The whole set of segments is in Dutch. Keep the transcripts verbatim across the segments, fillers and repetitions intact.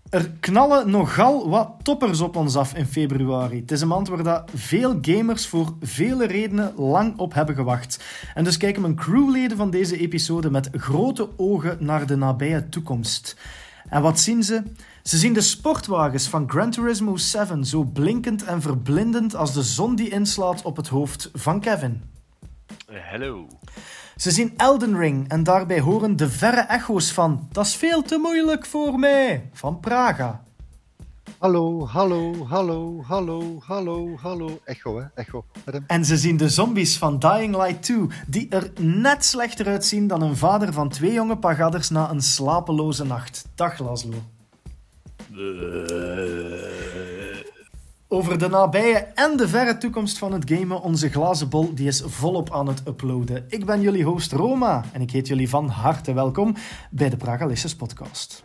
Er knallen nogal wat toppers op ons af in februari. Het is een maand waar dat veel gamers voor vele redenen lang op hebben gewacht. En dus kijken mijn crewleden van deze episode met grote ogen naar de nabije toekomst. En wat zien ze? Ze zien de sportwagens van Gran Turismo zeven zo blinkend en verblindend als de zon die inslaat op het hoofd van Kevin. Hallo. Ze zien Elden Ring en daarbij horen de verre echo's van "Dat is veel te moeilijk voor mij" van Praga. Hallo, hallo, hallo, hallo, hallo, hallo. Echo, hè? Echo. Adam. En ze zien de zombies van Dying Light twee, die er net slechter uitzien dan een vader van twee jonge pagadders na een slapeloze nacht. Dag, Laszlo. Over de nabije en de verre toekomst van het gamen, onze glazen bol die is volop aan het uploaden. Ik ben jullie host Roma en ik heet jullie van harte welkom bij de Pragalicious podcast.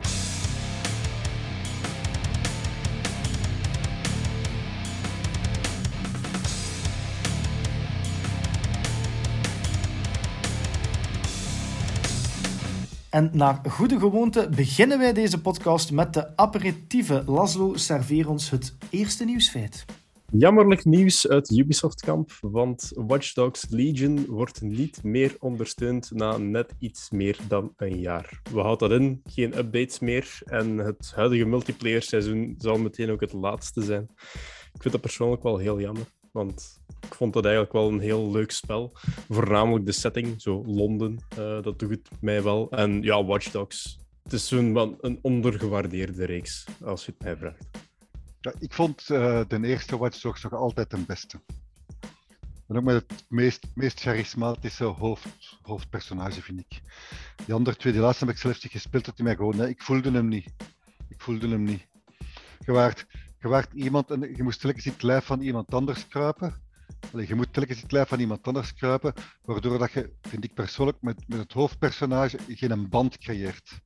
En naar goede gewoonte beginnen wij deze podcast met de aperitieve. Laszlo, serveer ons het eerste nieuwsfeit. Jammerlijk nieuws uit Ubisoft-kamp, want Watch Dogs Legion wordt niet meer ondersteund na net iets meer dan een jaar. We houden dat in, geen updates meer en het huidige multiplayer-seizoen zal meteen ook het laatste zijn. Ik vind dat persoonlijk wel heel jammer, want ik vond dat eigenlijk wel een heel leuk spel. Voornamelijk de setting, zo Londen, uh, dat doet het mij wel. En ja, Watch Dogs, het is zo'n een ondergewaardeerde reeks, als je het mij vraagt. Ja, ik vond uh, de eerste Watch Dogs nog altijd de beste. En ook met het meest, meest charismatische hoofd, hoofdpersonage, vind ik. Die andere twee, die laatste heb ik zelfs niet gespeeld, dat hij mij gewoon... Nee, ik voelde hem niet. Ik voelde hem niet. Je waart, je waart iemand en je moest telkens in het lijf van iemand anders kruipen. Allee, je moet telkens in het lijf van iemand anders kruipen, waardoor dat je, vind ik persoonlijk, met, met het hoofdpersonage geen band creëert.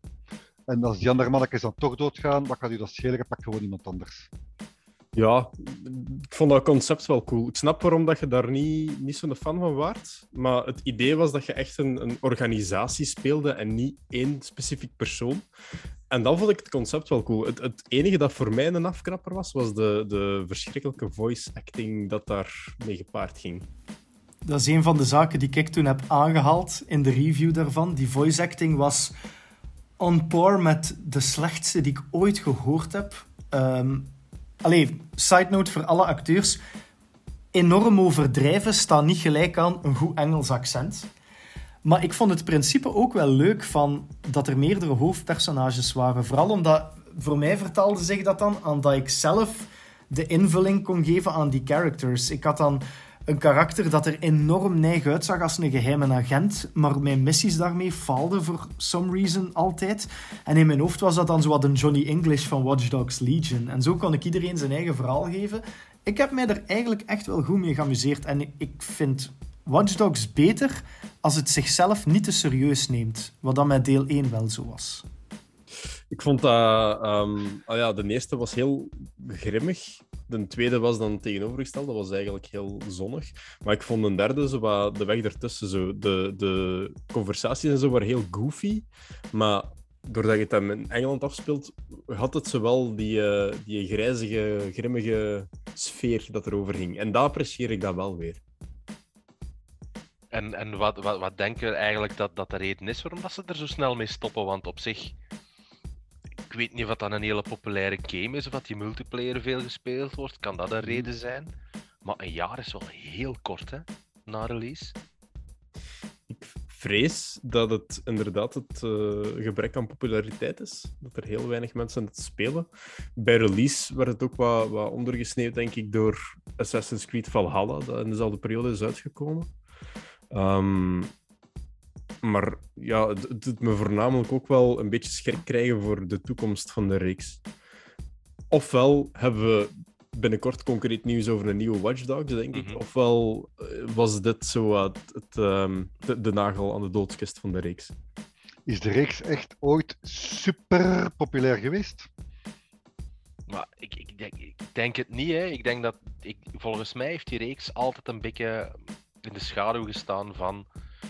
En als die andere mannetjes dan toch doodgaan, wat kan u dat schelen? Pak gewoon iemand anders. Ja, ik vond dat concept wel cool. Ik snap waarom dat je daar niet, niet zo'n fan van waart. Maar het idee was dat je echt een, een organisatie speelde en niet één specifiek persoon. En dan vond ik het concept wel cool. Het, het enige dat voor mij een afkrapper was, was de, de verschrikkelijke voice acting dat daar mee gepaard ging. Dat is een van de zaken die ik toen heb aangehaald in de review daarvan. Die voice acting was on par met de slechtste die ik ooit gehoord heb. Um, allee, side note voor alle acteurs. Enorm overdrijven staat niet gelijk aan een goed Engels accent. Maar ik vond het principe ook wel leuk van dat er meerdere hoofdpersonages waren. Vooral omdat, voor mij vertaalde zich dat dan aan dat ik zelf de invulling kon geven aan die characters. Ik had dan een karakter dat er enorm neig uitzag als een geheime agent, maar mijn missies daarmee faalden voor some reason altijd. En in mijn hoofd was dat dan zo wat een Johnny English van Watch Dogs Legion. En zo kon ik iedereen zijn eigen verhaal geven. Ik heb mij er eigenlijk echt wel goed mee geamuseerd. En ik vind Watch Dogs beter als het zichzelf niet te serieus neemt. Wat dan met deel één wel zo was. Ik vond dat... Um, oh ja, de eerste was heel grimmig. De tweede was dan tegenovergesteld. Dat was eigenlijk heel zonnig. Maar ik vond een derde, zo wat de weg ertussen. Zo. De, de conversaties en zo waren heel goofy. Maar doordat je het hem in Engeland afspeelt, had het zowel die, uh, die grijzige, grimmige sfeer dat erover ging. En daar apprecieer ik dat wel weer. En, en wat, wat, wat denken we eigenlijk dat, dat de reden is waarom dat ze er zo snel mee stoppen? Want op zich, ik weet niet of dat een hele populaire game is of dat die multiplayer veel gespeeld wordt. Kan dat een reden zijn? Maar een jaar is wel heel kort, hè, na release. Ik vrees dat het inderdaad het uh, gebrek aan populariteit is. Dat er heel weinig mensen het spelen. Bij release werd het ook wat, wat ondergesneeuwd, denk ik, door Assassin's Creed Valhalla, dat in dezelfde periode is uitgekomen. Um, maar ja, het, het doet me voornamelijk ook wel een beetje schrik krijgen voor de toekomst van de reeks. Ofwel hebben we binnenkort concreet nieuws over een nieuwe Watch Dogs, denk ik. Mm-hmm. Ofwel was dit zo uh, het, het, um, de, de nagel aan de doodskist van de reeks. Is de reeks echt ooit super populair geweest? Maar ik, ik, denk, ik denk het niet, hè. Ik denk dat... Ik, volgens mij heeft die reeks altijd een beetje in de schaduw gestaan van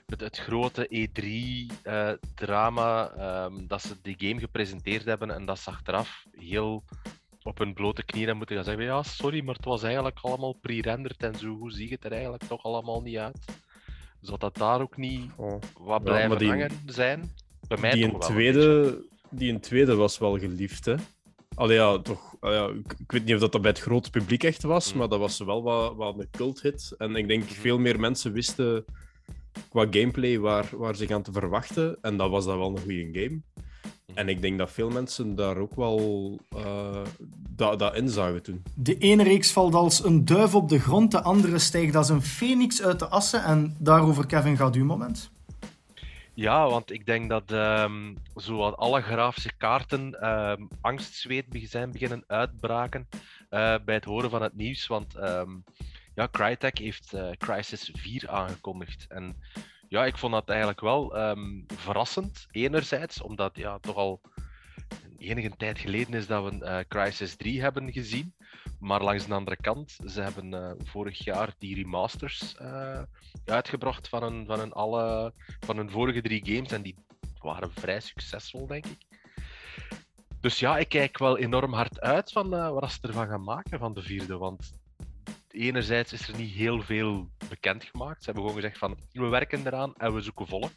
het, het grote E drie uh, drama um, dat ze die game gepresenteerd hebben en dat ze achteraf heel op hun blote knieën moeten gaan zeggen, ja, sorry, maar het was eigenlijk allemaal pre-rendered en zo goed zie je het er eigenlijk toch allemaal niet uit. Zou dat daar ook niet oh. wat blijven ja, die, hangen zijn? Bij mij die toch een wel tweede, een Die een tweede was wel geliefd, hè? Allee, ja, toch, ja, ik, ik weet niet of dat, dat bij het grote publiek echt was, mm. maar dat was wel wat, wat een culthit. En ik denk mm-hmm. veel meer mensen wisten qua gameplay waar, waar zich aan te verwachten. En dat was dan wel een goede game. En ik denk dat veel mensen daar ook wel uh, dat, dat in zagen toen. De ene reeks valt als een duif op de grond, de andere stijgt als een feniks uit de assen. En daarover, Kevin, gaat uw moment. Ja, want ik denk dat um, zo alle grafische kaarten um, angstzweet zijn beginnen uitbraken uh, bij het horen van het nieuws. Want um, ja, Crytek heeft uh, Crysis vier aangekondigd. En ja, ik vond dat eigenlijk wel um, verrassend. Enerzijds, omdat ja, toch al enige tijd geleden is dat we uh, Crysis drie hebben gezien. Maar langs de andere kant, ze hebben uh, vorig jaar die remasters uh, uitgebracht van hun, van, hun alle, van hun vorige drie games. En die waren vrij succesvol, denk ik. Dus ja, ik kijk wel enorm hard uit van uh, wat ze ervan gaan maken van de vierde. Want enerzijds is er niet heel veel bekendgemaakt. Ze hebben gewoon gezegd van, we werken eraan en we zoeken volk.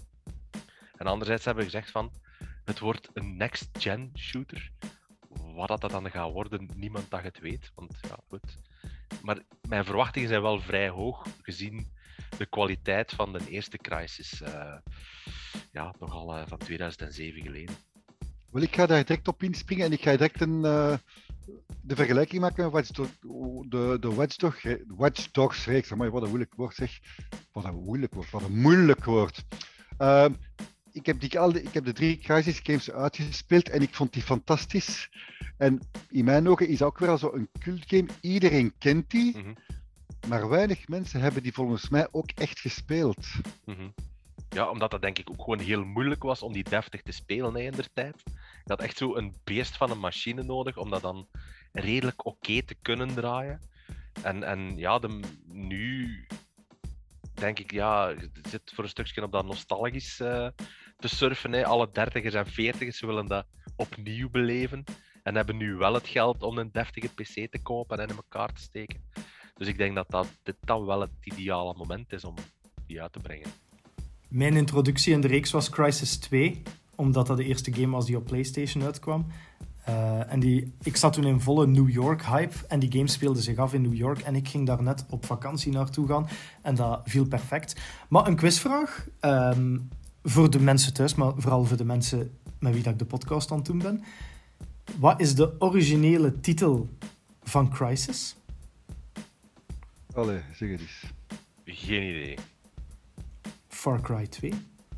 En anderzijds hebben we gezegd van, het wordt een next-gen shooter. Wat dat dan gaat worden, niemand dat het weet. Want ja, goed. Maar mijn verwachtingen zijn wel vrij hoog, gezien de kwaliteit van de eerste Crysis. Uh, ja, nogal uh, van tweeduizend zeven geleden. Wel, ik ga daar direct op inspringen en ik ga direct een, uh, de vergelijking maken met Watch Dogs, de, de Watch Dogs, Watch Dogs reeks. Maar wat een moeilijk woord zeg. Wat een moeilijk woord, wat een moeilijk woord. Uh, ik, heb die, al de, ik heb de drie Crysis games uitgespeeld en ik vond die fantastisch. En in mijn ogen is dat ook weer zo een cultgame. Iedereen kent die, mm-hmm. maar weinig mensen hebben die volgens mij ook echt gespeeld. Mm-hmm. Ja, omdat dat denk ik ook gewoon heel moeilijk was om die deftig te spelen in der tijd. Je had echt zo een beest van een machine nodig om dat dan redelijk oké okay te kunnen draaien. En, en ja, de, nu denk ik, ja, je zit voor een stukje op dat nostalgisch uh, te surfen. Hè. Alle dertigers en veertigers willen dat opnieuw beleven. En hebben nu wel het geld om een deftige P C te kopen en in elkaar te steken. Dus ik denk dat, dat dit dan wel het ideale moment is om die uit te brengen. Mijn introductie in de reeks was Crysis twee, omdat dat de eerste game was die op PlayStation uitkwam. Uh, en die, ik zat toen in volle New York hype en die game speelde zich af in New York en ik ging daar net op vakantie naartoe gaan en dat viel perfect. Maar een quizvraag um, voor de mensen thuis, maar vooral voor de mensen met wie dat ik de podcast aan het doen ben. Wat is de originele titel van Crysis? Allee, zeg het eens. Geen idee. Far Cry twee.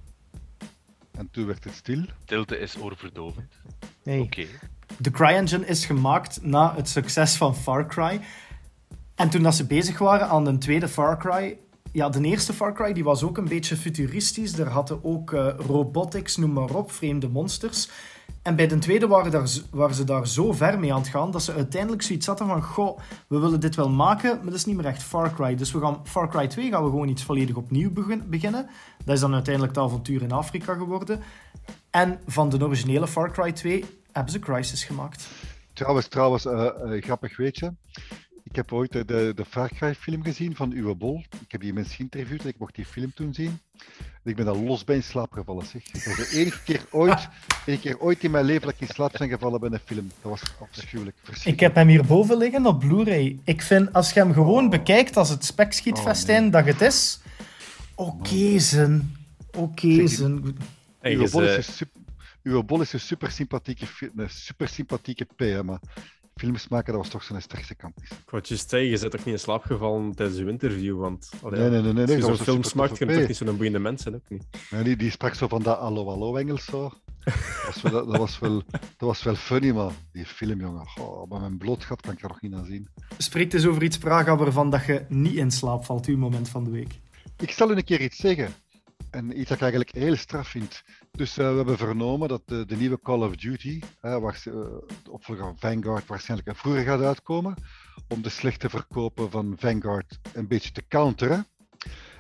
En toen werd het stil. Stilte is oorverdovend. Nee. Oké. Okay. De CryEngine is gemaakt na het succes van Far Cry. En toen dat ze bezig waren aan de tweede Far Cry... Ja, de eerste Far Cry die was ook een beetje futuristisch. Er hadden ook uh, robotics, noem maar op, vreemde monsters. En bij de tweede waren, daar, waren ze daar zo ver mee aan het gaan, dat ze uiteindelijk zoiets hadden van, goh, we willen dit wel maken, maar dat is niet meer echt Far Cry. Dus we gaan, Far Cry twee gaan we gewoon iets volledig opnieuw beginnen. Dat is dan uiteindelijk het avontuur in Afrika geworden. En van de originele Far Cry twee hebben ze Crysis gemaakt. Trouwens, trouwens, uh, uh, grappig weetje. Ik heb ooit de, de Far Cry film gezien van Uwe Bol. Ik heb die mensen geïnterviewd en ik mocht die film toen zien. En ik ben daar los bij in slaap gevallen, zeg. Dat was de enige keer ooit, enige keer ooit in mijn leven dat ik in slaap ben gevallen bij een film. Dat was afschuwelijk. Ik heb hem hierboven liggen op Blu-ray. Ik vind, als je hem gewoon oh. bekijkt als het spekschietvestijn oh, nee. dat het is... Oké, zijn. Oké, zijn. Uwe Bol is een super, Uwe Bol is een super sympathieke, een super sympathieke P, maar... films maken, dat was toch zo'n sterkste kant. Ik wou je zeggen, je bent toch niet in slaap gevallen tijdens je interview, want allee, nee, nee, nee, nee, als je nee, zo'n films maakt, kun je toch niet zo'n boeiende mensen ook niet. Nee, die, die sprak zo van dat allo allo Engels zo. Dat was wel, dat was wel, dat was wel funny, maar die film, jongen, oh, bij mijn blootgat kan ik er nog niet aan zien. Spreek eens over iets, Praga, waarvan dat je niet in slaap valt, uw moment van de week. Ik zal u een keer iets zeggen. En iets dat ik eigenlijk heel straf vind. Dus uh, we hebben vernomen dat de, de nieuwe Call of Duty, uh, waar, uh, de opvolger van Vanguard, waarschijnlijk vroeger gaat uitkomen, om de slechte verkopen van Vanguard een beetje te counteren.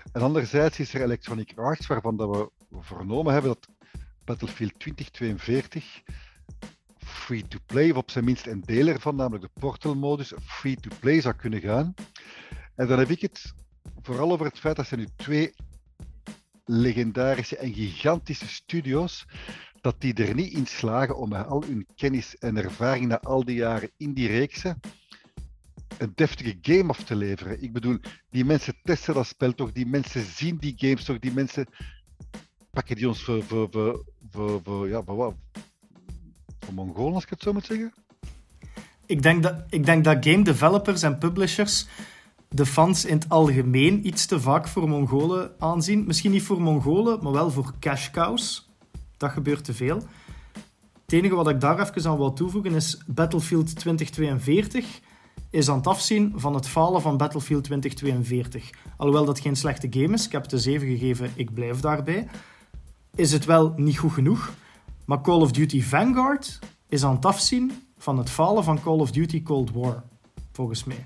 En anderzijds is er Electronic Arts, waarvan dat we vernomen hebben dat Battlefield twintig tweeënveertig free-to-play, of op zijn minst een deel ervan, namelijk de Portal-modus, free-to-play zou kunnen gaan. En dan heb ik het vooral over het feit dat er nu twee legendarische en gigantische studio's, dat die er niet in slagen om met al hun kennis en ervaring na al die jaren in die reeksen een deftige game af te leveren. Ik bedoel, die mensen testen dat spel toch, die mensen zien die games toch, die mensen pakken die ons voor, voor, voor, voor, voor ja, voor wat? Voor Mongolen, als ik het zo moet zeggen? Ik denk dat, ik denk dat game developers en publishers de fans in het algemeen iets te vaak voor Mongolen aanzien. Misschien niet voor Mongolen, maar wel voor cash cows. Dat gebeurt te veel. Het enige wat ik daar even aan wil toevoegen is Battlefield twintig tweeënveertig is aan het afzien van het falen van Battlefield twintig tweeënveertig. Alhoewel dat geen slechte game is, ik heb het een zeven gegeven, ik blijf daarbij, is het wel niet goed genoeg. Maar Call of Duty Vanguard is aan het afzien van het falen van Call of Duty Cold War, volgens mij.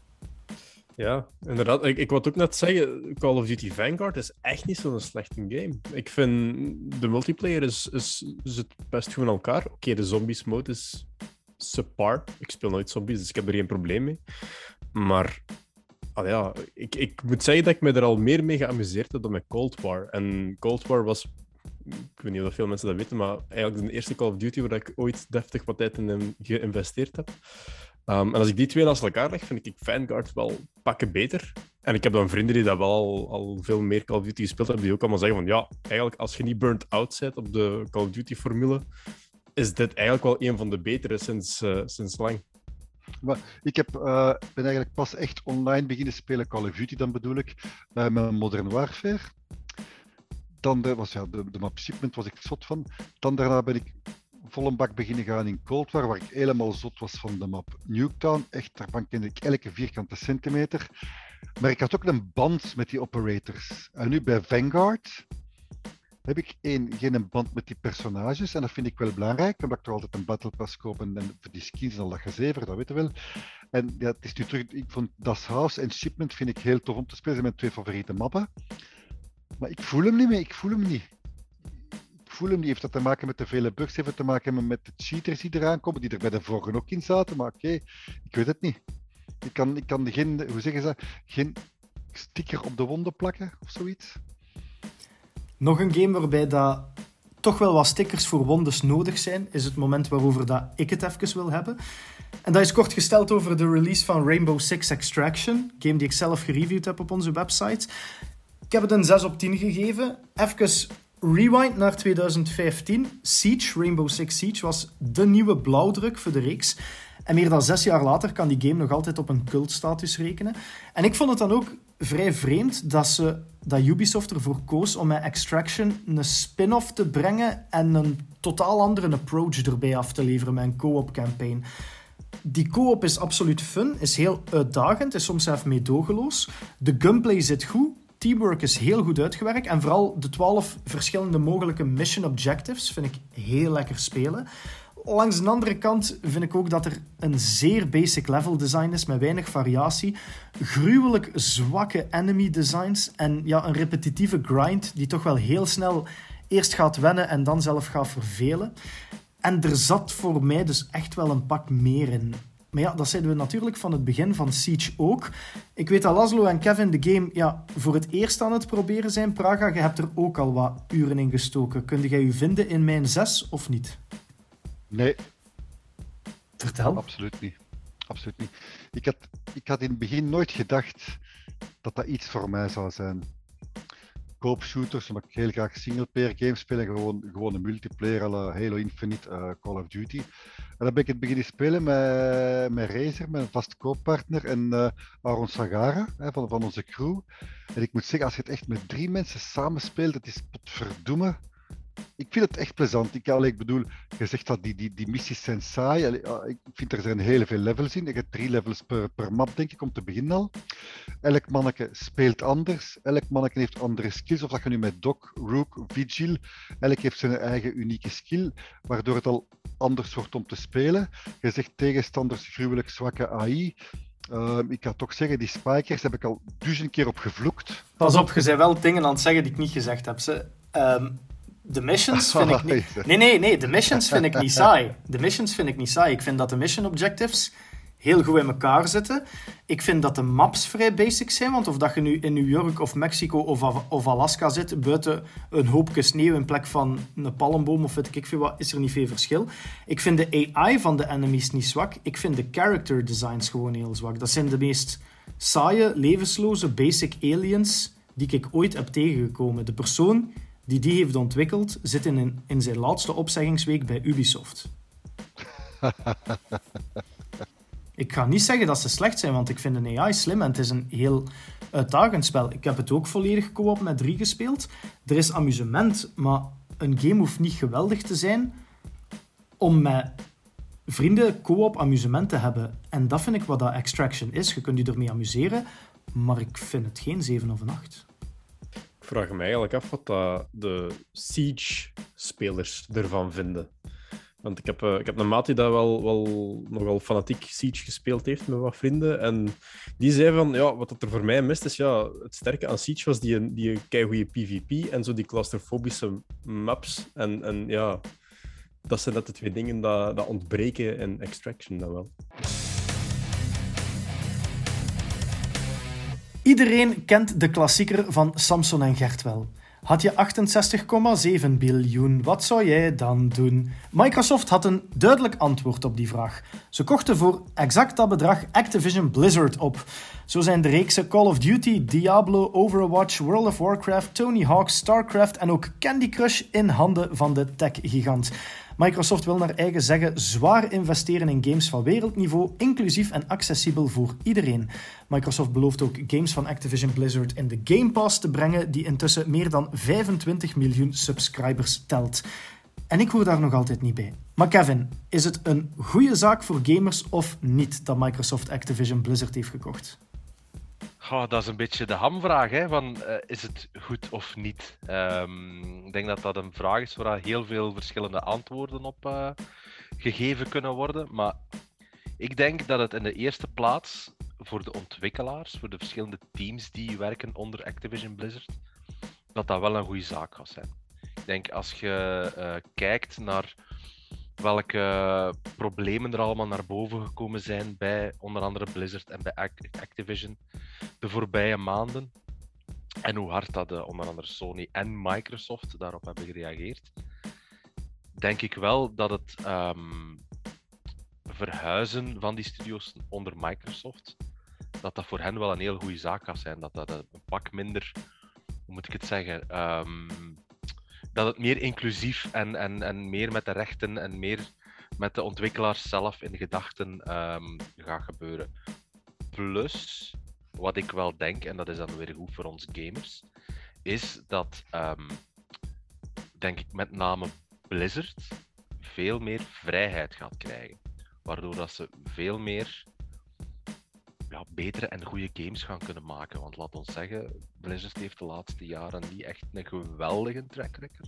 Ja, inderdaad. Ik, ik wou ook net zeggen, Call of Duty Vanguard is echt niet zo'n slechte game. Ik vind de multiplayer is, is, zit best goed in elkaar. Oké, okay, de zombies mode is subpar. Ik speel nooit zombies, dus ik heb er geen probleem mee. Maar ah ja, ik, ik moet zeggen dat ik me er al meer mee geamuseerd heb dan met Cold War. En Cold War was, ik weet niet of veel mensen dat weten, maar eigenlijk de eerste Call of Duty waar ik ooit deftig wat tijd in geïnvesteerd heb. Um, en als ik die twee naast elkaar leg, vind ik Vanguard wel pakken beter. En ik heb dan vrienden die dat wel al, al veel meer Call of Duty gespeeld hebben, die ook allemaal zeggen van ja, eigenlijk als je niet burnt out bent op de Call of Duty-formule, is dit eigenlijk wel een van de betere sinds, uh, sinds lang. Maar ik heb, uh, ben eigenlijk pas echt online beginnen spelen Call of Duty, dan bedoel ik, uh, met Modern Warfare. Dan de, was, ja, de, de map Shipment was ik zot van. Dan daarna ben ik vol een bak beginnen gaan in Cold War, waar ik helemaal zot was van de map Nuketown. Echt, daarvan kende ik elke vierkante centimeter. Maar ik had ook een band met die operators. En nu bij Vanguard heb ik één, geen band met die personages. En dat vind ik wel belangrijk, omdat ik toch altijd een Battle Pass koop en, en voor die skins en al dat gezever, dat weten we wel. En ja, het is nu terug, ik vond Das House en Shipment vind ik heel tof om te spelen. Dat zijn mijn twee favoriete mappen. Maar ik voel hem niet meer, ik voel hem niet. Ik voel hem niet. Heeft dat te maken met de vele bugs, heeft het te maken met de cheaters die eraan komen, die er bij de vorige ook in zaten. Maar oké, okay, ik weet het niet. Ik kan, ik kan geen, hoe zeggen ze, geen sticker op de wonden plakken of zoiets. Nog een game waarbij dat toch wel wat stickers voor wondes nodig zijn, is het moment waarover dat ik het even wil hebben. En dat is kort gesteld over de release van Rainbow Six Extraction, game die ik zelf gereviewd heb op onze website. Ik heb het een zes op tien gegeven. Even rewind naar twintig vijftien. Siege, Rainbow Six Siege, was de nieuwe blauwdruk voor de reeks. En meer dan zes jaar later kan die game nog altijd op een cultstatus rekenen. En ik vond het dan ook vrij vreemd dat, ze, dat Ubisoft ervoor koos om met Extraction een spin-off te brengen en een totaal andere approach erbij af te leveren met een co-op campaign. Die co-op is absoluut fun, is heel uitdagend, is soms even meedogenloos. De gunplay zit goed, teamwork is heel goed uitgewerkt en vooral de twaalf verschillende mogelijke mission objectives vind ik heel lekker spelen. Langs de andere kant vind ik ook dat er een zeer basic level design is met weinig variatie, gruwelijk zwakke enemy designs en ja, een repetitieve grind die toch wel heel snel eerst gaat wennen en dan zelf gaat vervelen. En er zat voor mij dus echt wel een pak meer in. Maar ja, dat zeiden we natuurlijk van het begin van Siege ook. Ik weet dat Laszlo en Kevin de game ja, voor het eerst aan het proberen zijn. Praga, je hebt er ook al wat uren in gestoken. Kun jij je vinden in mijn zes of niet? Nee. Vertel. Absoluut niet. Absoluut niet. Ik had, ik had in het begin nooit gedacht dat dat iets voor mij zou zijn. Koopshooters, omdat ik heel graag singleplayer games speel en gewoon, gewoon een multiplayer à la Halo Infinite, uh, Call of Duty. En dan ben ik het beginnen spelen met, met Razer, mijn vaste kooppartner, en uh, Aaron Sagara hè, van, van onze crew. En ik moet zeggen, als je het echt met drie mensen samenspeelt, dat is potverdomme. Ik vind het echt plezant. Ik, allee, ik bedoel, je zegt dat die, die, die missies zijn saai. Allee, ik vind er zijn heel veel levels in. Je hebt drie levels per, per map, denk ik, om te beginnen al. Elk manneke speelt anders. Elk manneke heeft andere skills. Of dat je nu met Doc, Rook, Vigil. Elk heeft zijn eigen unieke skill, waardoor het al anders wordt om te spelen. Je zegt tegenstanders gruwelijk zwakke A I. Uh, ik kan toch zeggen, die spikers heb ik al duizend keer op gevloekt. Pas op, je bent wel dingen aan het zeggen die ik niet gezegd heb. Ze. Um, de missions vind ik niet... Nee, nee, nee, de missions vind ik niet saai. De missions vind ik niet saai. Ik vind dat de mission objectives heel goed in elkaar zitten. Ik vind dat de maps vrij basic zijn, want of dat je nu in New York of Mexico of, of Alaska zit, buiten een hoopje sneeuw in plek van een palmboom of weet ik veel wat, is er niet veel verschil. Ik vind de A I van de enemies niet zwak. Ik vind de character designs gewoon heel zwak. Dat zijn de meest saaie, levensloze, basic aliens die ik ooit heb tegengekomen. De persoon die die heeft ontwikkeld, zit in, in zijn laatste opzeggingsweek bij Ubisoft. Ik ga niet zeggen dat ze slecht zijn, want ik vind een A I slim en het is een heel uitdagend spel. Ik heb het ook volledig co-op met drie gespeeld. Er is amusement, maar een game hoeft niet geweldig te zijn om met vrienden co-op amusement te hebben. En dat vind ik wat dat Extraction is. Je kunt je ermee amuseren, maar ik vind het geen zeven of een acht. Ik vraag me eigenlijk af wat dat de Siege-spelers ervan vinden. Want ik heb, uh, ik heb een maat die dat wel, wel nogal fanatiek Siege gespeeld heeft met wat vrienden. En die zei van, ja, wat er voor mij mist is, ja, het sterke aan Siege was die, die keigoeie PvP en zo die claustrofobische maps. En, en ja, dat zijn net de twee dingen dat, dat ontbreken in Extraction dan wel. Iedereen kent de klassieker van Samson en Gert wel. Had je achtenzestig komma zeven biljoen, wat zou jij dan doen? Microsoft had een duidelijk antwoord op die vraag. Ze kochten voor exact dat bedrag Activision Blizzard op. Zo zijn de reeksen Call of Duty, Diablo, Overwatch, World of Warcraft, Tony Hawk, StarCraft en ook Candy Crush in handen van de tech-gigant. Microsoft wil naar eigen zeggen zwaar investeren in games van wereldniveau, inclusief en accessibel voor iedereen. Microsoft belooft ook games van Activision Blizzard in de Game Pass te brengen, die intussen meer dan vijfentwintig miljoen subscribers telt. En ik hoor daar nog altijd niet bij. Maar Kevin, is het een goede zaak voor gamers of niet dat Microsoft Activision Blizzard heeft gekocht? Oh, dat is een beetje de hamvraag, hè? Van, uh, is het goed of niet? Um, ik denk dat dat een vraag is waar heel veel verschillende antwoorden op uh, gegeven kunnen worden. Maar ik denk dat het in de eerste plaats voor de ontwikkelaars, voor de verschillende teams die werken onder Activision Blizzard, dat dat wel een goede zaak gaat zijn. Ik denk als je uh, kijkt naar welke problemen er allemaal naar boven gekomen zijn bij onder andere Blizzard en bij Activision de voorbije maanden. En hoe hard dat de, onder andere Sony en Microsoft daarop hebben gereageerd. Denk ik wel dat het um, verhuizen van die studio's onder Microsoft, dat dat voor hen wel een heel goede zaak gaat zijn. Dat dat een pak minder, hoe moet ik het zeggen... Um, dat het meer inclusief en, en, en meer met de rechten en meer met de ontwikkelaars zelf in gedachten um, gaat gebeuren. Plus, wat ik wel denk, en dat is dan weer goed voor ons gamers, is dat, um, denk ik, met name Blizzard veel meer vrijheid gaat krijgen. Waardoor dat ze veel meer ja, betere en goede games gaan kunnen maken. Want laat ons zeggen, Blizzard heeft de laatste jaren niet echt een geweldige track record.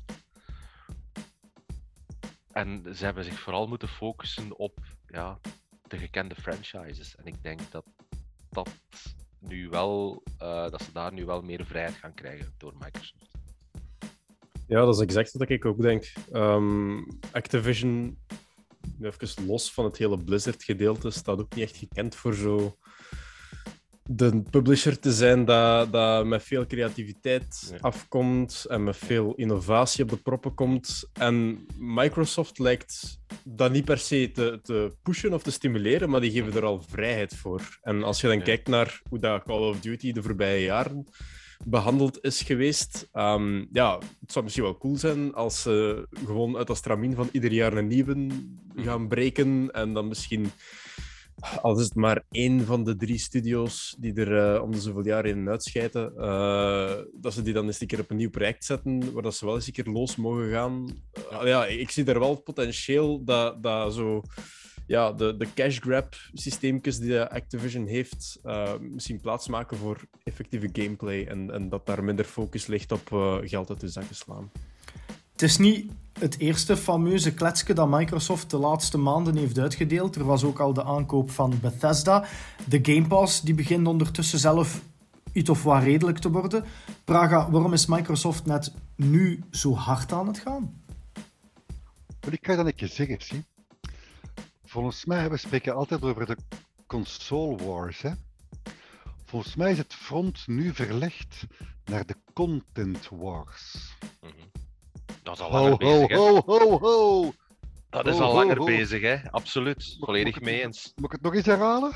En ze hebben zich vooral moeten focussen op ja, de gekende franchises. En ik denk dat, dat, nu wel, uh, dat ze daar nu wel meer vrijheid gaan krijgen door Microsoft. Ja, dat is exact wat ik ook denk. Um, Activision, even los van het hele Blizzard-gedeelte, staat ook niet echt gekend voor zo de publisher te zijn dat, dat met veel creativiteit ja. afkomt en met veel innovatie op de proppen komt. En Microsoft lijkt dat niet per se te, te pushen of te stimuleren, maar die geven er al vrijheid voor. En als je dan ja. kijkt naar hoe dat Call of Duty de voorbije jaren behandeld is geweest, um, ja, het zou misschien wel cool zijn als ze gewoon uit dat stramien van ieder jaar een nieuwe gaan breken en dan misschien... Al is het maar één van de drie studio's die er uh, om de zoveel jaar in uitschijten, uh, dat ze die dan eens een keer op een nieuw project zetten, waar dat ze wel eens een keer los mogen gaan. Uh, ja, ik zie daar wel het potentieel dat, dat zo, ja, de, de cash grab systeemjes die Activision heeft, uh, misschien plaatsmaken voor effectieve gameplay en, en dat daar minder focus ligt op uh, geld uit de zakken slaan. Het is niet het eerste fameuze kletsje dat Microsoft de laatste maanden heeft uitgedeeld. Er was ook al de aankoop van Bethesda. De Game Pass die begint ondertussen zelf iets of wat redelijk te worden. Praga, waarom is Microsoft net nu zo hard aan het gaan? Wel, ik ga dat een keer zeggen, zie. Volgens mij, we spreken altijd over de console wars, hè. Volgens mij is het front nu verlegd naar de content wars. Mm-hmm. Dat is al Ho, langer ho, bezig, hè. ho, ho, ho! Dat is ho, al ho, langer ho. bezig, hè. Absoluut. Moet- Volledig moet ik mee het- eens. Moet ik het nog eens herhalen?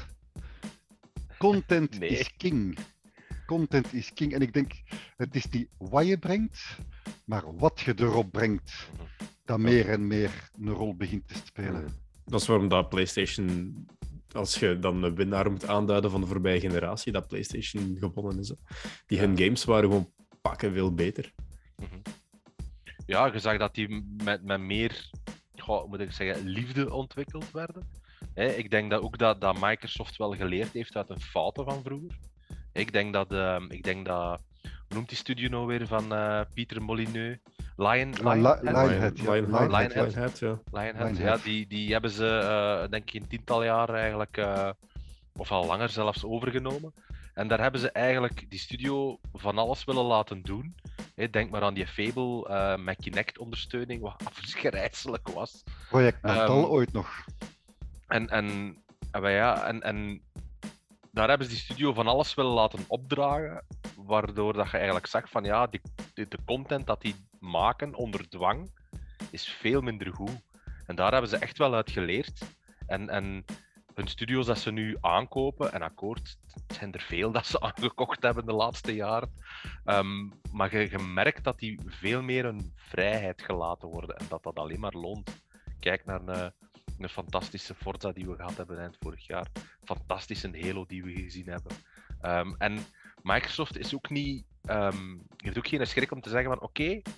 Content Nee. is king. Content is king. En ik denk, het is niet wat je brengt, maar wat je erop brengt, dat meer en meer een rol begint te spelen. Dat is waarom dat PlayStation, als je dan een winnaar moet aanduiden van de voorbije generatie, dat PlayStation gewonnen is. Hè. Die hun games waren gewoon pakken veel beter. Mhm. Ja, je zag dat die met, met meer, goh, hoe moet ik zeggen, liefde ontwikkeld werden. Hè, ik denk dat ook dat, dat Microsoft wel geleerd heeft uit hun fouten van vroeger. Ik denk dat, uh, ik denk dat hoe noemt die studio nou weer van uh, Pieter Molyneux? Lion, Ah, Lion, Li- Lionhead, ja. Lionhead, Lionhead. Lionhead, ja. Lionhead, ja, Lionhead. die, die hebben ze uh, denk ik een tiental jaar eigenlijk, uh, of al langer zelfs, overgenomen. En daar hebben ze eigenlijk die studio van alles willen laten doen. Hey, denk maar aan die Fable uh, met Kinect-ondersteuning, wat afgrijzelijk was. Project Natal Ehm, ooit nog. En, en, en, wij, ja, en, en daar hebben ze die studio van alles willen laten opdragen, waardoor dat je eigenlijk zag van ja, die, de, de content dat die maken onder dwang is veel minder goed. En daar hebben ze echt wel uit geleerd. En, en hun studio's dat ze nu aankopen, en akkoord, het zijn er veel dat ze aangekocht hebben de laatste jaren. Um, maar je, je merkt dat die veel meer een vrijheid gelaten worden en dat dat alleen maar loont. Kijk naar een, een fantastische Forza die we gehad hebben eind vorig jaar. Fantastische Halo die we gezien hebben. Um, en Microsoft is ook niet, um, heeft ook geen schrik om te zeggen van oké, okay,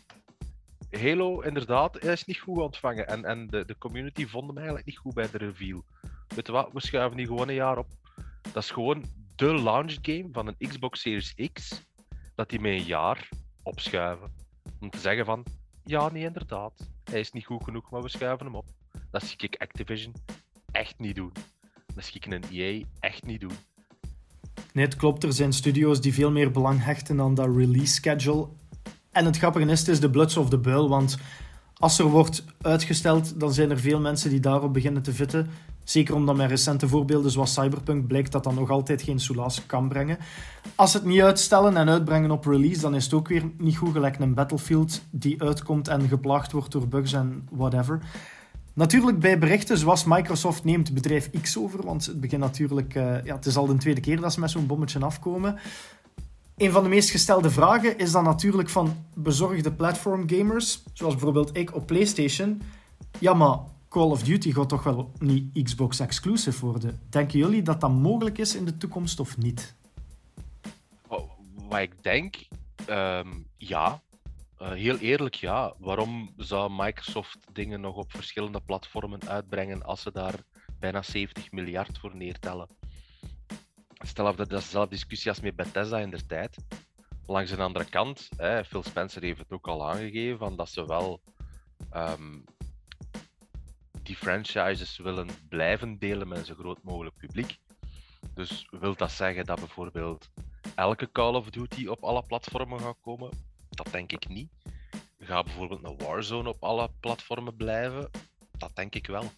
Halo inderdaad is niet goed ontvangen en, en de, de community vond hem eigenlijk niet goed bij de reveal. Weet je wat, we schuiven die gewoon een jaar op. Dat is gewoon de launch game van een Xbox Series X, dat die met een jaar opschuiven. Om te zeggen van, ja nee inderdaad, hij is niet goed genoeg, maar we schuiven hem op. Dat zie ik Activision echt niet doen. Dat zie ik een E A echt niet doen. Nee, het klopt. Er zijn studio's die veel meer belang hechten aan dat release schedule. En het grappige is, het is de Bloods of the Buil, want als er wordt uitgesteld, dan zijn er veel mensen die daarop beginnen te vitten. Zeker omdat met recente voorbeelden zoals Cyberpunk blijkt dat dat nog altijd geen soelaas kan brengen. Als ze het niet uitstellen en uitbrengen op release, dan is het ook weer niet goed, gelijk een Battlefield die uitkomt en geplaagd wordt door bugs en whatever. Natuurlijk bij berichten zoals Microsoft neemt bedrijf X over, want het begint natuurlijk, uh, ja, het is al de tweede keer dat ze met zo'n bommetje afkomen. Een van de meest gestelde vragen is dan natuurlijk van bezorgde platformgamers, zoals bijvoorbeeld ik op PlayStation. Ja, maar Call of Duty gaat toch wel niet Xbox-exclusive worden? Denken jullie dat dat mogelijk is in de toekomst of niet? Oh, wat ik denk, um, ja. Uh, heel eerlijk, ja. Waarom zou Microsoft dingen nog op verschillende platformen uitbrengen als ze daar bijna zeventig miljard voor neertellen? Stel dat dat is dezelfde discussie als met Bethesda in der tijd. Langs een andere kant, hè, Phil Spencer heeft het ook al aangegeven, van dat ze wel um, die franchises willen blijven delen met een zo groot mogelijk publiek. Dus wil dat zeggen dat bijvoorbeeld elke Call of Duty op alle platformen gaat komen? Dat denk ik niet. Gaat bijvoorbeeld een Warzone op alle platformen blijven? Dat denk ik wel.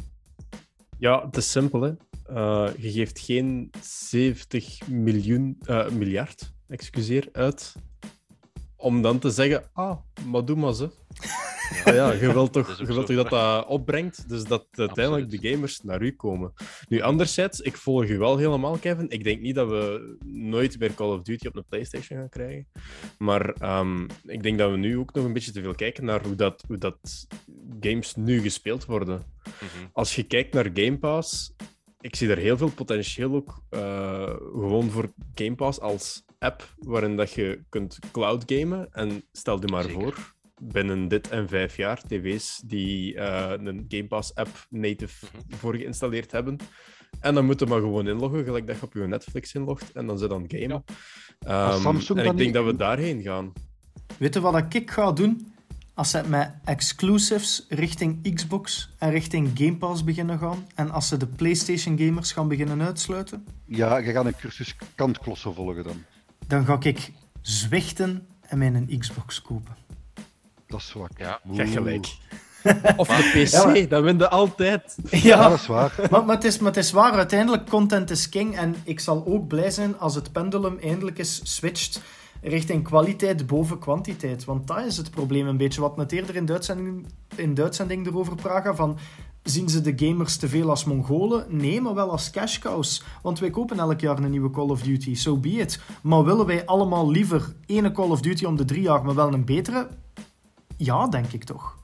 Ja, het is simpel, hè. Uh, je geeft geen zeventig miljoen, uh, miljard excuseer, uit om dan te zeggen, ah, maar doe maar ze. Ja, ah, ja, je wilt toch dat, je wilt toch dat dat opbrengt, dus dat uiteindelijk Absoluut. De gamers naar u komen. Nu, anderzijds, ik volg je wel helemaal, Kevin. Ik denk niet dat we nooit meer Call of Duty op een PlayStation gaan krijgen. Maar um, ik denk dat we nu ook nog een beetje te veel kijken naar hoe dat, hoe dat games nu gespeeld worden. Mm-hmm. Als je kijkt naar Game Pass, ik zie daar heel veel potentieel ook uh, gewoon voor Game Pass als app waarin dat je kunt cloud gamen. En stel je maar Zeker. voor, binnen dit en vijf jaar, tv's die uh, een Game Pass app native mm-hmm. voor geïnstalleerd hebben. En dan moet je maar gewoon inloggen, gelijk dat je op je Netflix inlogt en dan zit dan gamen. Ja. Um, en ik denk niet... dat we daarheen gaan. Weet je wat ik ga doen? Als ze met exclusives richting Xbox en richting Game Pass beginnen gaan en als ze de PlayStation gamers gaan beginnen uitsluiten? Ja, je gaat een cursus kantklossen volgen dan. dan ga ik zwichten en mijn Xbox kopen. Dat is zwak. Ja. Kijk gelijk. Oeh. Of de P C, Ja, maar- dat win je altijd. Ja, Ja, dat is waar. maar, maar, het is, maar het is waar. Uiteindelijk, content is king. En ik zal ook blij zijn als het pendulum eindelijk eens switcht richting kwaliteit boven kwantiteit. Want dat is het probleem een beetje. Wat net eerder in de uitzending, in de uitzending erover praten van... Zien ze de gamers te veel als Mongolen? Nee, maar wel als cash cows. Want wij kopen elk jaar een nieuwe Call of Duty. So be it. Maar willen wij allemaal liever ene Call of Duty om de drie jaar, maar wel een betere? Ja, denk ik toch.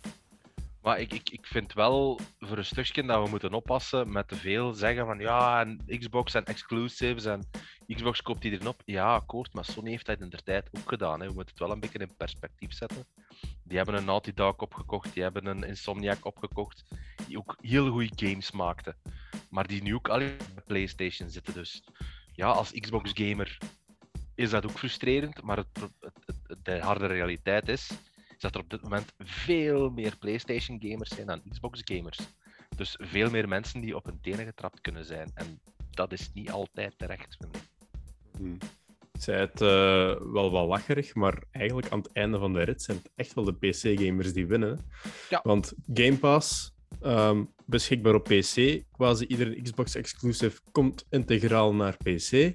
Maar ik, ik, ik vind wel voor een stukje dat we moeten oppassen met te veel zeggen van ja, en Xbox en exclusives en Xbox koopt iedereen op. Ja, akkoord, maar Sony heeft dat in de tijd ook gedaan. Hè. We moeten het wel een beetje in perspectief zetten. Die hebben een Naughty Dog opgekocht, die hebben een Insomniac opgekocht, die ook heel goede games maakten. Maar die nu ook alleen op de PlayStation zitten. Dus ja, als Xbox-gamer is dat ook frustrerend, maar het, het, het, de harde realiteit is, is dat er op dit moment veel meer PlayStation-gamers zijn dan Xbox-gamers. Dus veel meer mensen die op hun tenen getrapt kunnen zijn. En dat is niet altijd terecht, vind ik. Hmm. Ik zei het uh, wel wat lacherig, maar eigenlijk aan het einde van de rit zijn het echt wel de P C-gamers die winnen. Ja. Want Game Pass, um, beschikbaar op P C, quasi iedere Xbox-exclusive komt integraal naar P C.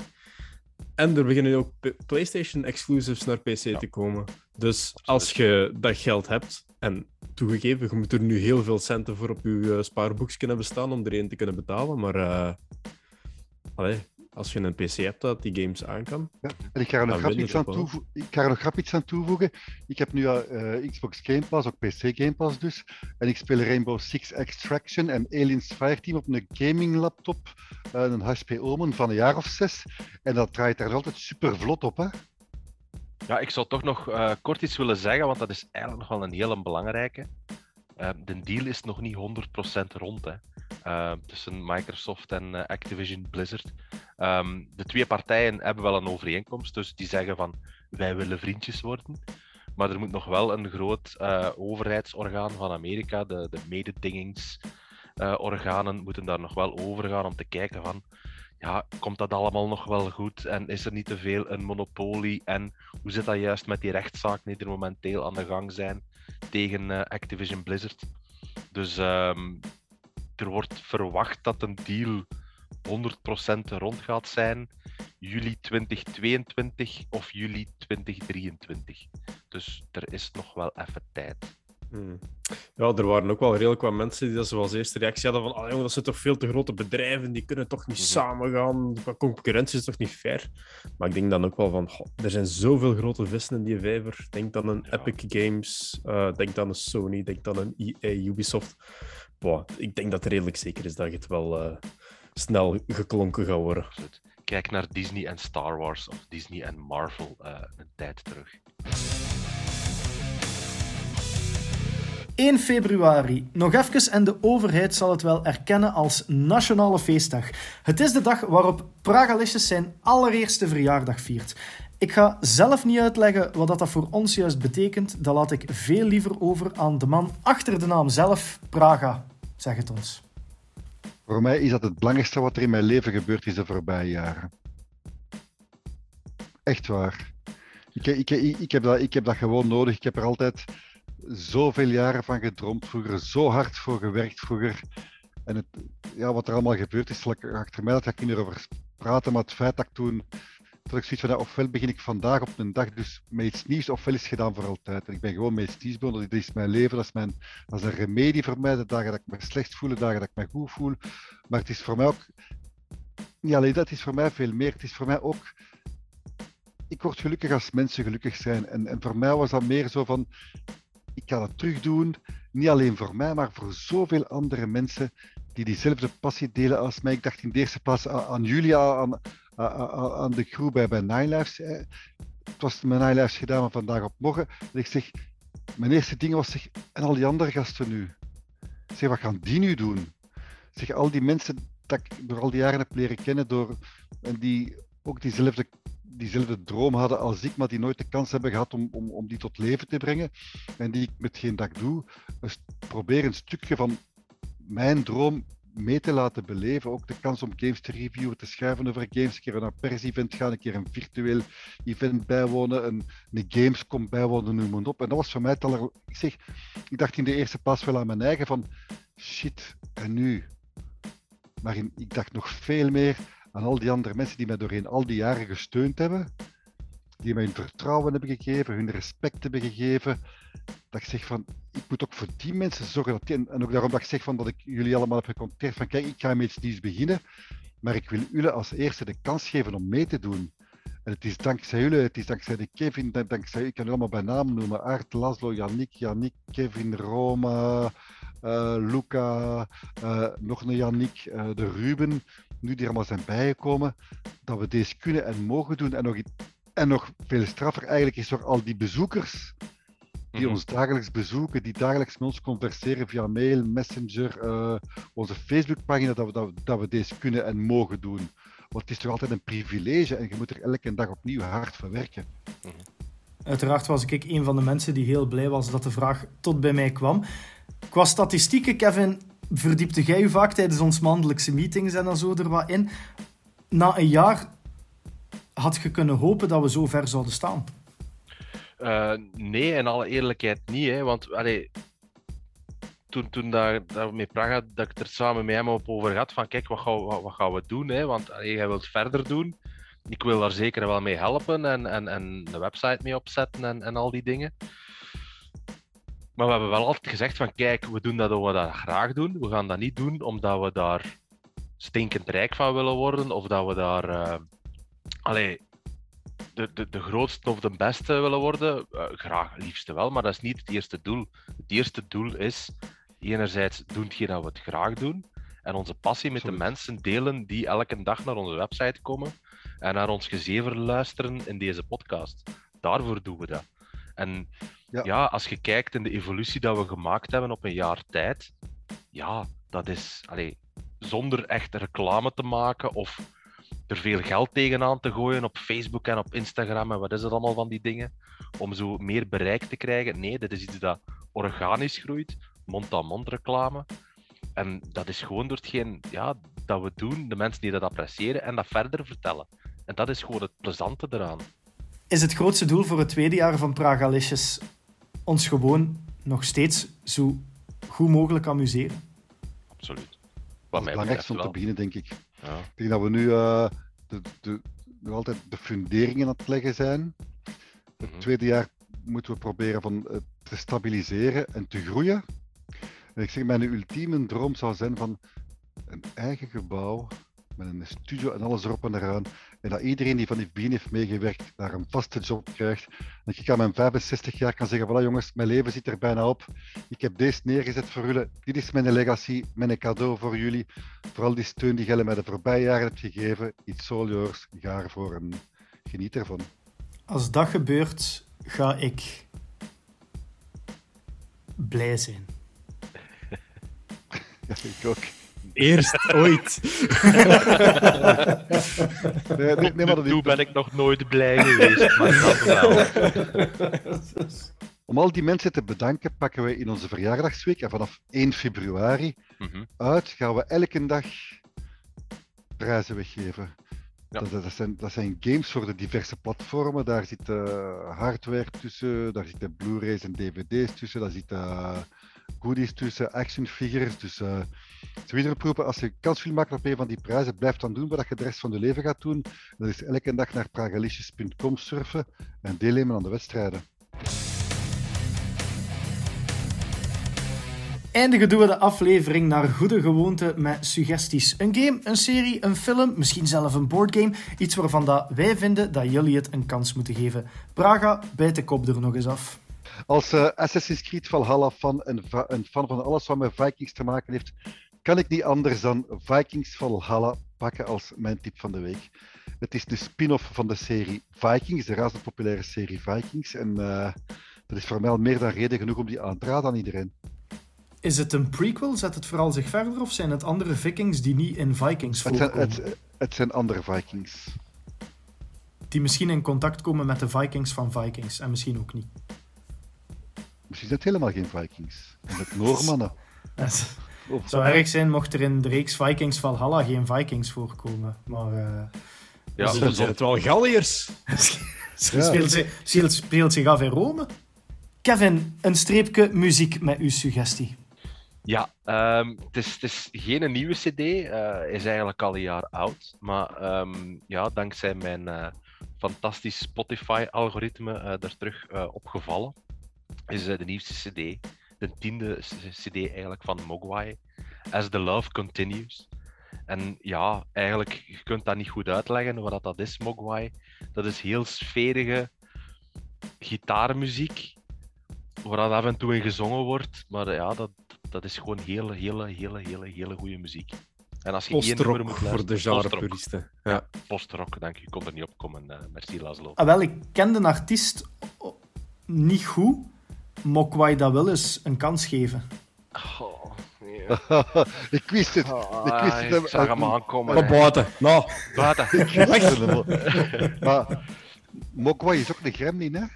En er beginnen ook P- PlayStation-exclusives naar P C Ja. te komen. Dus als je dat geld hebt, en toegegeven, je moet er nu heel veel centen voor op je uh, spaarboeks kunnen bestaan om er een te kunnen betalen, maar uh, allee, als je een P C hebt dat die games aan kan. Ja. En ik ga er nog Dan grap win iets je aan toch wel. toevo- ik ga er nog grap iets aan toevoegen. Ik heb nu uh, Xbox Game Pass, ook P C Game Pass dus. En ik speel Rainbow Six Extraction en Aliens Fireteam op een gaming laptop. Uh, een H P Omen van een jaar of zes. En dat draait daar altijd super vlot op, hè? Ja, ik zou toch nog uh, kort iets willen zeggen, want dat is eigenlijk nog wel een hele belangrijke. Uh, de deal is nog niet honderd procent rond, hè. Uh, tussen Microsoft en uh, Activision Blizzard. Um, de twee partijen hebben wel een overeenkomst, dus die zeggen van wij willen vriendjes worden. Maar er moet nog wel een groot uh, overheidsorgaan van Amerika, de, de mededingingsorganen, uh, moeten daar nog wel over gaan om te kijken van ja, komt dat allemaal nog wel goed en is er niet te veel een monopolie en hoe zit dat juist met die rechtszaken die er momenteel aan de gang zijn tegen uh, Activision Blizzard. Dus um, er wordt verwacht dat een deal honderd procent rond gaat zijn juli twintig tweeëntwintig of juli twintig drieëntwintig. Dus er is nog wel even tijd. Hmm. Ja, er waren ook wel redelijk wat mensen die dat zo als eerste reactie hadden van oh, jongen, dat zijn toch veel te grote bedrijven, die kunnen toch niet Mhm. samengaan, qua concurrentie is toch niet fair. Maar ik denk dan ook wel van, goh, er zijn zoveel grote vissen in die vijver. Denk dan een Ja. Epic Games, uh, denk dan een Sony, denk dan een E A, Ubisoft. Boah, ik denk dat het redelijk zeker is dat het wel uh, snel geklonken gaat worden. Absoluut. Kijk naar Disney en Star Wars of Disney en Marvel uh, een tijd terug. één februari. Nog even en de overheid zal het wel erkennen als nationale feestdag. Het is de dag waarop Pragalicious zijn allereerste verjaardag viert. Ik ga zelf niet uitleggen wat dat voor ons juist betekent. Dat laat ik veel liever over aan de man achter de naam zelf, Praga. Zeg het ons. Voor mij is dat het belangrijkste wat er in mijn leven gebeurd is de voorbije jaren. Echt waar. Ik, ik, ik, ik, heb dat, ik heb dat gewoon nodig. Ik heb er altijd zoveel jaren van gedroomd vroeger, zo hard voor gewerkt vroeger. En het, ja, wat er allemaal gebeurd is, zal ik achter mij dat ga ik niet meer over praten, maar het feit dat ik toen, dat ik zoiets van, ja, ofwel begin ik vandaag op een dag dus met iets nieuws, ofwel is het gedaan voor altijd. En ik ben gewoon met iets nieuws begonnen, dit is mijn leven, dat is, mijn, dat is een remedie voor mij, de dagen dat ik me slecht voel, de dagen dat ik me goed voel. Maar het is voor mij ook, niet alleen dat, het is voor mij veel meer, het is voor mij ook, ik word gelukkig als mensen gelukkig zijn. En, en voor mij was dat meer zo van, ik kan het terugdoen, niet alleen voor mij, maar voor zoveel andere mensen die diezelfde passie delen als mij. Ik dacht in de eerste plaats aan, aan Julia, aan, aan, aan de crew bij, bij Nine Lives. Het was mijn Nine Lives gedaan van vandaag op morgen. En ik zeg, mijn eerste ding was, zeg, en al die andere gasten nu? Ik zeg, wat gaan die nu doen? Zeg, al die mensen dat ik door al die jaren heb leren kennen, door, en die ook diezelfde diezelfde droom hadden als ik, maar die nooit de kans hebben gehad om, om, om die tot leven te brengen. En die ik met geen dat ik doe, dus probeer een stukje van mijn droom mee te laten beleven. Ook de kans om games te reviewen, te schrijven over games, een keer naar een pers-event gaan, een keer een virtueel event bijwonen, een, een Gamescom bijwonen, noem maar op. En dat was voor mij het aller... Ik zeg, ik dacht in de eerste plaats wel aan mijn eigen van, shit, en nu? Maar in, ik dacht nog veel meer aan al die andere mensen die mij doorheen al die jaren gesteund hebben, die mij hun vertrouwen hebben gegeven, hun respect hebben gegeven. Dat ik zeg van, ik moet ook voor die mensen zorgen. Dat die, en ook daarom dat ik zeg van, dat ik jullie allemaal heb gecontacteerd van, kijk, ik ga met iets nieuws beginnen, maar ik wil jullie als eerste de kans geven om mee te doen. En het is dankzij jullie, het is dankzij de Kevin, dankzij, ik kan jullie allemaal bij naam noemen, Art, Laszlo, Yannick, Yannick, Kevin, Roma, uh, Luca, uh, nog een Yannick, uh, de Ruben, nu die er allemaal zijn bijgekomen, dat we deze kunnen en mogen doen. En nog, en nog veel straffer eigenlijk is voor al die bezoekers die mm-hmm. ons dagelijks bezoeken, die dagelijks met ons converseren via mail, messenger, uh, onze Facebookpagina, dat we, dat, dat we deze kunnen en mogen doen. Want het is toch altijd een privilege en je moet er elke dag opnieuw hard voor werken. Mm-hmm. Uiteraard was ik een van de mensen die heel blij was dat de vraag tot bij mij kwam. Qua statistieken, Kevin, verdiepte jij je vaak tijdens ons maandelijkse meetings en dan zo er wat in. Na een jaar had je kunnen hopen dat we zo ver zouden staan? Uh, nee, in alle eerlijkheid niet. Hè, want allee, toen, toen dat, dat we met Praga, dat ik er samen met hem op over had, van kijk, wat gaan we, wat, wat gaan we doen? Hè? Want allee, jij wilt verder doen. Ik wil daar zeker wel mee helpen en, en, en een website mee opzetten en, en al die dingen. Maar we hebben wel altijd gezegd van kijk, we doen dat omdat we dat graag doen. We gaan dat niet doen omdat we daar stinkend rijk van willen worden of dat we daar uh, allee, de, de, de grootste of de beste willen worden. Uh, graag, liefste wel, maar dat is niet het eerste doel. Het eerste doel is enerzijds doen hetgeen dat we het graag doen en onze passie met Sorry. de mensen delen die elke dag naar onze website komen en naar ons gezever luisteren in deze podcast. Daarvoor doen we dat. En ja. ja, als je kijkt in de evolutie dat we gemaakt hebben op een jaar tijd, ja, dat is, allee, zonder echt reclame te maken of er veel geld tegenaan te gooien op Facebook en op Instagram en wat is het allemaal van die dingen, om zo meer bereik te krijgen. Nee, dit is iets dat organisch groeit, mond-aan-mond reclame. En dat is gewoon door hetgeen ja, dat we doen, de mensen die dat appreciëren en dat verder vertellen. En dat is gewoon het plezante eraan. Is het grootste doel voor het tweede jaar van Pragalicious ons gewoon nog steeds zo goed mogelijk amuseren? Absoluut. Wat dat is het belangrijkste om te beginnen, denk ik. Ja. Ik denk dat we nu uh, de, de, nog altijd de funderingen aan het leggen zijn. Het mm-hmm. tweede jaar moeten we proberen van, uh, te stabiliseren en te groeien. En ik zeg, mijn ultieme droom zou zijn van een eigen gebouw met een studio en alles erop en eraan. En dat iedereen die van die begin heeft meegewerkt daar een vaste job krijgt. En ik aan mijn vijfenzestig jaar kan zeggen, voilà jongens, mijn leven zit er bijna op. Ik heb deze neergezet voor jullie. Dit is mijn legacy, mijn cadeau voor jullie. Vooral die steun die jij mij de voorbije jaren hebt gegeven. It's all yours. Ga ervoor en geniet ervan. Als dat gebeurt, ga ik blij zijn. Ja, ik ook. Eerst ooit. nee, nee, nee, maar dat Toen ben ik nog nooit blij geweest, maar dat wel. Om al die mensen te bedanken, pakken we in onze verjaardagsweek en vanaf één februari mm-hmm. uit gaan we elke dag prijzen weggeven. Ja. Dat, dat, zijn, dat zijn games voor de diverse platformen. Daar zit uh, hardware tussen, daar zitten Blu-rays en D V D's tussen, daar zitten uh, goodies tussen, action figures. Dus uh, te weer oproepen, als je kans wil maken op een van die prijzen, blijf dan doen wat je de rest van je leven gaat doen. Dat is elke dag naar pragalicious punt com surfen en deelnemen aan de wedstrijden. Eindigen doen we de aflevering naar goede gewoonte met suggesties. Een game, een serie, een film, misschien zelf een boardgame. Iets waarvan dat wij vinden dat jullie het een kans moeten geven. Praga, bijt de kop er nog eens af. Als uh, Assassin's Creed Valhalla fan en va- een fan van alles wat met Vikings te maken heeft, kan ik niet anders dan Vikings Valhalla pakken als mijn tip van de week. Het is de spin-off van de serie Vikings, de razend populaire serie Vikings. En uh, dat is voor mij al meer dan reden genoeg om die aan te raden aan iedereen. Is het een prequel? Zet het verhaal zich verder? Of zijn het andere Vikings die niet in Vikings voorkomen? Het zijn, het, het zijn andere Vikings. Die misschien in contact komen met de Vikings van Vikings. En misschien ook niet. Misschien zijn het helemaal geen Vikings. En het Noormannen. of Het zou erg zijn mocht er in de reeks Vikings Valhalla geen Vikings voorkomen. Maar uh, Ja, Dus pas dan zijn op. het wel Galliërs. ze Ja. speelt, zich, speelt, speelt zich af in Rome. Kevin, een streepje muziek met uw suggestie. Ja, ehm, het, is, het is geen nieuwe cd, uh, is eigenlijk al een jaar oud. Maar ehm, ja, dankzij mijn uh, fantastisch Spotify-algoritme uh, daar terug uh, opgevallen. Is uh, de nieuwste cd, de tiende cd eigenlijk van Mogwai, As the Love Continues. En ja, eigenlijk, je kunt dat niet goed uitleggen wat dat is, Mogwai. Dat is heel sferige gitaarmuziek, waar dat af en toe in gezongen wordt. Maar ja, dat, dat is gewoon hele, hele, hele, hele, hele goede muziek. En als je één nummer Postrock moet voor de luisteren, postrock. genre-puristen. Ja, Ja. postrock, dank je. Ik kon er niet op komen. Uh, merci, Laszlo. Ah, wel, ik ken de artiest o- niet goed. Mogwai dat wel eens een kans geven. Oh, nee. ik wist het. Oh, ik wist het. ik zag hem aankomen. Kom hè. buiten. Nou, Buiten. Maar Mogwai is ook een gremlin, hè?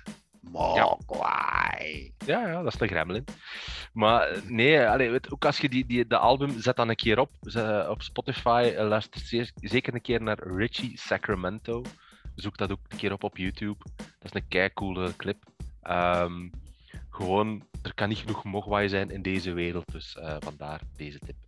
Mogwai. Ja, ja, dat is de gremlin. Maar eh, nee, allee, weet, ook als je die, die, de album zet dan een keer op, ze- op Spotify, eh, luister zeer- zeker een keer naar Richie Sacramento. Zoek dat ook een keer op op YouTube. Dat is een keicoole clip. Ehm, gewoon, er kan niet genoeg Mogwai zijn in deze wereld, dus eh, vandaar deze tip.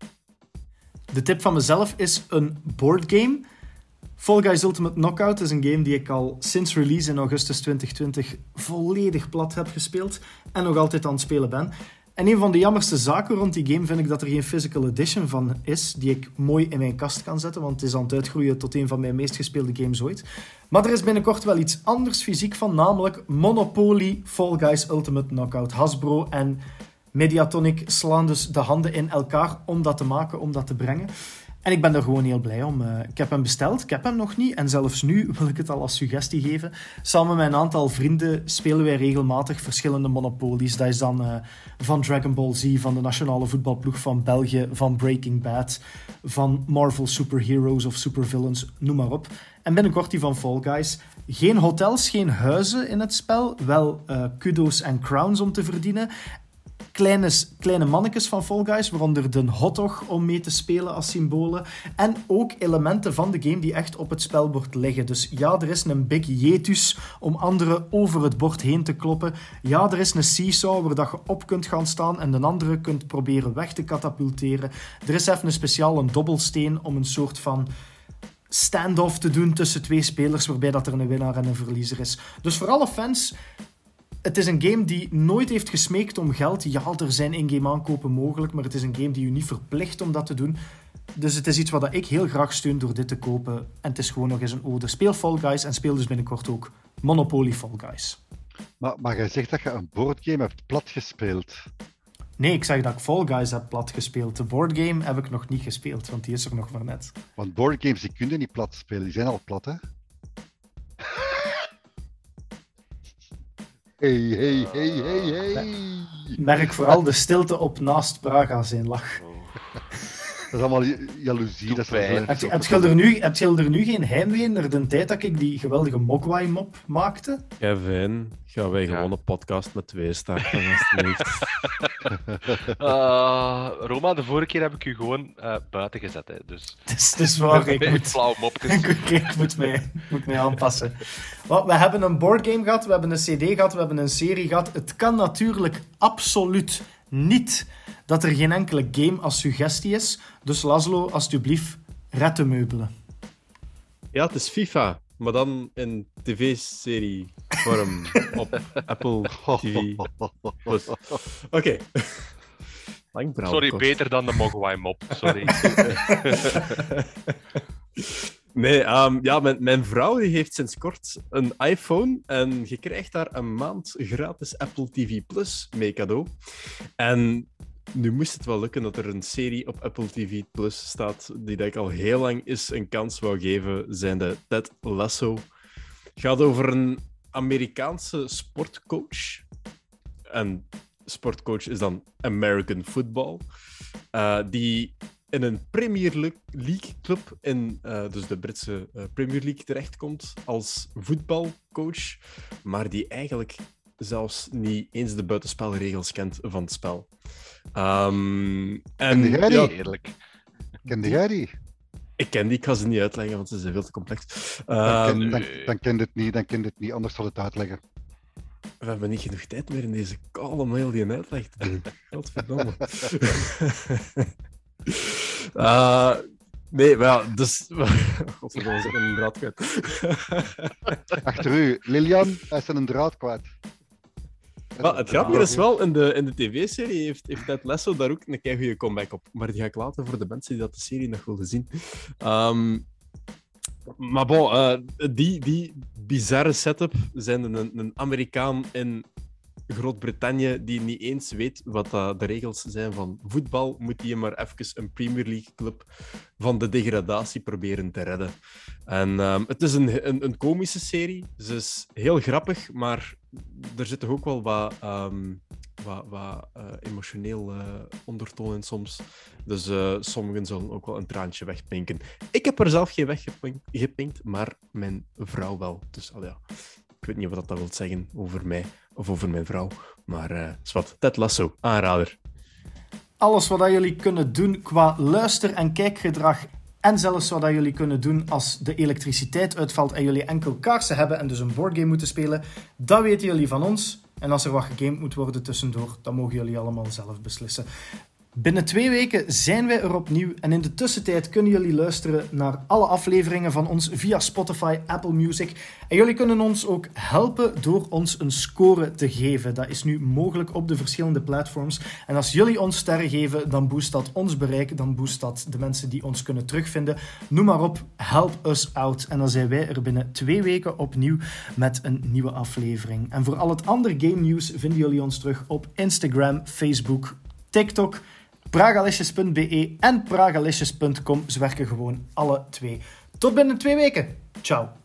De tip van mezelf is een boardgame. Fall Guys Ultimate Knockout is een game die ik al sinds release in augustus twintig twintig volledig plat heb gespeeld en nog altijd aan het spelen ben. En een van de jammerste zaken rond die game vind ik dat er geen physical edition van is, die ik mooi in mijn kast kan zetten, want het is aan het uitgroeien tot een van mijn meest gespeelde games ooit. Maar er is binnenkort wel iets anders fysiek van, namelijk Monopoly Fall Guys Ultimate Knockout. Hasbro en Mediatonic slaan dus de handen in elkaar om dat te maken, om dat te brengen. En ik ben er gewoon heel blij om. Uh, ik heb hem besteld, ik heb hem nog niet. En zelfs nu wil ik het al als suggestie geven. Samen met een aantal vrienden spelen wij regelmatig verschillende Monopolies. Dat is dan uh, van Dragon Ball Z, van de nationale voetbalploeg van België, van Breaking Bad, van Marvel Superheroes of Supervillains, noem maar op. En binnenkort die van Fall Guys. Geen hotels, geen huizen in het spel. Wel uh, kudo's en crowns om te verdienen. Kleine, kleine mannetjes van Fall Guys, waaronder de hotdog om mee te spelen als symbolen. En ook elementen van de game die echt op het spelbord liggen. Dus ja, er is een big jetus om anderen over het bord heen te kloppen. Ja, er is een seesaw waar dat je op kunt gaan staan en de andere kunt proberen weg te katapulteren. Er is even een speciaal een dobbelsteen om een soort van stand-off te doen tussen twee spelers, waarbij dat er een winnaar en een verliezer is. Dus voor alle fans... Het is een game die nooit heeft gesmeekt om geld. Ja, er zijn in-game aankopen mogelijk, maar het is een game die je niet verplicht om dat te doen. Dus het is iets wat ik heel graag steun door dit te kopen. En het is gewoon nog eens een ode. Speel Fall Guys en speel dus binnenkort ook Monopoly Fall Guys. Maar, maar jij zegt dat je een boardgame hebt platgespeeld. Nee, ik zeg dat ik Fall Guys heb plat gespeeld. De boardgame heb ik nog niet gespeeld, want die is er nog maar net. Want boardgames die kun je niet plat spelen, die zijn al plat, hè? Hey, hey, hey, hey, hey. Merk vooral de stilte op naast Braga zijn lach. Dat is allemaal j- jaloezie. Doe Dat is pijn. wel- Heb je, heb je er nu, heb je er nu geen heimwee naar de tijd dat ik die geweldige Mogwai-mop maakte? Kevin, gaan wij Ja. gewoon een podcast met twee starten, alsjeblieft. Uh, Roma, de vorige keer heb ik u gewoon uh, buiten gezet. Hè, dus... Het is, het is waar, ik moet, Flauw mopjes. ik, ik moet, mij, moet mij aanpassen. Wel, we hebben een boardgame gehad, we hebben een cd gehad, we hebben een serie gehad. Het kan natuurlijk absoluut niet dat er geen enkele game als suggestie is. Dus Laszlo, alsjeblieft, red de meubelen. Ja, het is FIFA, maar dan in tv-serie vorm op Apple T V Plus. Oké. Lang verhaal Sorry, kort. beter dan de Mogwai mop. Sorry. Nee, um, ja, mijn, mijn vrouw die heeft sinds kort een iPhone en je krijgt daar een maand gratis Apple T V Plus mee cadeau. En nu moest het wel lukken dat er een serie op Apple T V Plus staat die dat ik al heel lang eens een kans wou geven, zijnde Ted Lasso. Het gaat over een Amerikaanse sportcoach. En sportcoach is dan American Football. Uh, die in een Premier League club, in uh, dus de Britse uh, Premier League, terechtkomt als voetbalcoach, maar die eigenlijk zelfs niet eens de buitenspelregels kent van het spel. Um, en, Kende jij die? ja, Eerlijk. Kende jij die? ik ken die, ik ga ze niet uitleggen, want ze zijn veel te complex. Dan ken, Um, dan, dan kent het niet, dan kent het niet, anders zal het uitleggen. we hebben niet genoeg tijd meer in deze kale mail die een uitleg te doen. Godverdomme. uh, nee, maar ja, dus... Godverdomme, ik ben een draad kwijt. Achter u, Lilian, hij is een draad kwijt. Maar het grappige is wel, in de, in de tv-serie heeft, heeft Ted Lasso daar ook een keigoede comeback op. Maar die ga ik laten voor de mensen die dat de serie nog willen zien. Um, maar bon, uh, die, die bizarre setup zijn een, een Amerikaan in Groot-Brittannië die niet eens weet wat uh, de regels zijn van voetbal, moet hij maar even een Premier League club van de degradatie proberen te redden. En um, het is een, een, een komische serie. Ze is heel grappig, maar er zit toch ook wel wat, um, wat, wat uh, emotioneel uh, ondertoon in soms. Dus uh, sommigen zullen ook wel een traantje wegpinken. Ik heb er zelf geen weggepinkt, maar mijn vrouw wel. Dus al ja, ik weet niet wat dat wil zeggen over mij of over mijn vrouw. Maar uh, is wat, Ted Lasso, aanrader. Alles wat jullie kunnen doen qua luister- en kijkgedrag en zelfs wat jullie kunnen doen als de elektriciteit uitvalt en jullie enkel kaarsen hebben en dus een boardgame moeten spelen, dat weten jullie van ons. En als er wat gegamed moet worden tussendoor, dan mogen jullie allemaal zelf beslissen. Binnen twee weken zijn wij er opnieuw en in de tussentijd kunnen jullie luisteren naar alle afleveringen van ons via Spotify, Apple Music. En jullie kunnen ons ook helpen door ons een score te geven. Dat is nu mogelijk op de verschillende platforms. En als jullie ons sterren geven, dan boost dat ons bereik, dan boost dat de mensen die ons kunnen terugvinden. Noem maar op, help us out. En dan zijn wij er binnen twee weken opnieuw met een nieuwe aflevering. En voor al het andere game nieuws vinden jullie ons terug op Instagram, Facebook, TikTok, pragalicious punt be en pragalicious punt com. Ze werken gewoon alle twee. Tot binnen twee weken. Ciao.